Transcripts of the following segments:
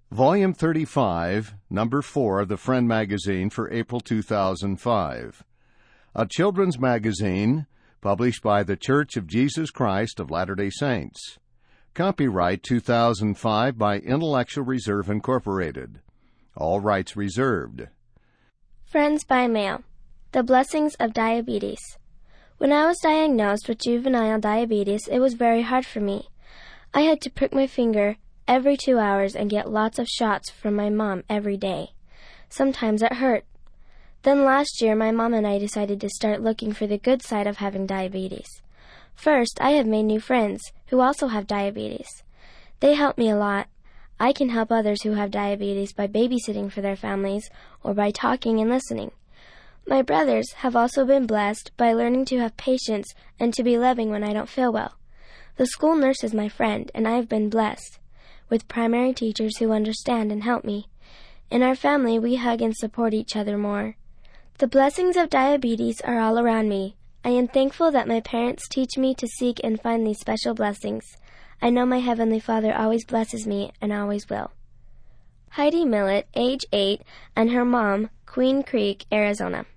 Volume 35, Number 4 of the Friend magazine for April 2005. A children's magazine published by The Church of Jesus Christ of Latter-day Saints. Copyright 2005 by Intellectual Reserve Incorporated. All rights reserved. Friends by Mail. The Blessings of Diabetes. When I was diagnosed with juvenile diabetes, it was very hard for me. I had to prick my finger every 2 hours and get lots of shots from my mom every day. Sometimes it hurt. Then last year, my mom and I decided to start looking for the good side of having diabetes. First, I have made new friends who also have diabetes. They help me a lot. I can help others who have diabetes by babysitting for their families or by talking and listening. My brothers have also been blessed by learning to have patience and to be loving when I don't feel well. The school nurse is my friend, and I have been blessed with primary teachers who understand and help me. In our family, we hug and support each other more. The blessings of diabetes are all around me. I am thankful that my parents teach me to seek and find these special blessings. I know my Heavenly Father always blesses me and always will. Heidi Millett, age 8, and her mom, Queen Creek, Arizona.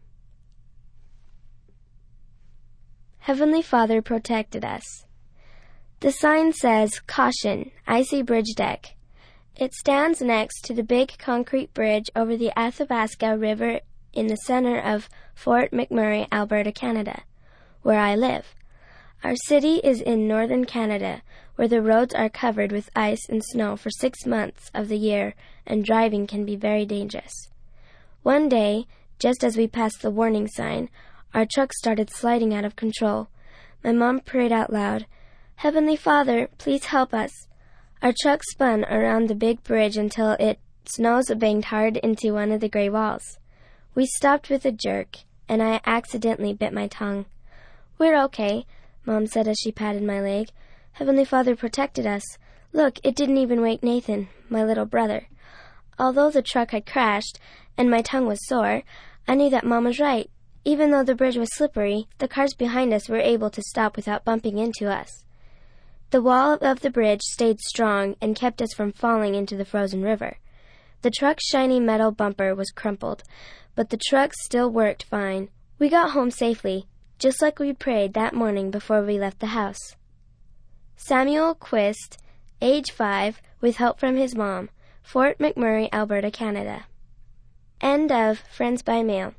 Heavenly Father protected us. The sign says, "Caution, Icy Bridge Deck." It stands next to the big concrete bridge over the Athabasca River in the center of Fort McMurray, Alberta, Canada, where I live. Our city is in northern Canada, where the roads are covered with ice and snow for 6 months of the year, and driving can be very dangerous. One day, just as we passed the warning sign, our truck started sliding out of control. My mom prayed out loud, "Heavenly Father, please help us." Our truck spun around the big bridge until its nose banged hard into one of the gray walls. We stopped with a jerk, and I accidentally bit my tongue. "We're okay," Mom said as she patted my leg. "Heavenly Father protected us. Look, it didn't even wake Nathan, my little brother." Although the truck had crashed and my tongue was sore, I knew that Mom was right. Even though the bridge was slippery, the cars behind us were able to stop without bumping into us. The wall of the bridge stayed strong and kept us from falling into the frozen river. The truck's shiny metal bumper was crumpled, but the truck still worked fine. We got home safely, just like we prayed that morning before we left the house. Samuel Quist, age 5, with help from his mom, Fort McMurray, Alberta, Canada. End of Friends by Mail.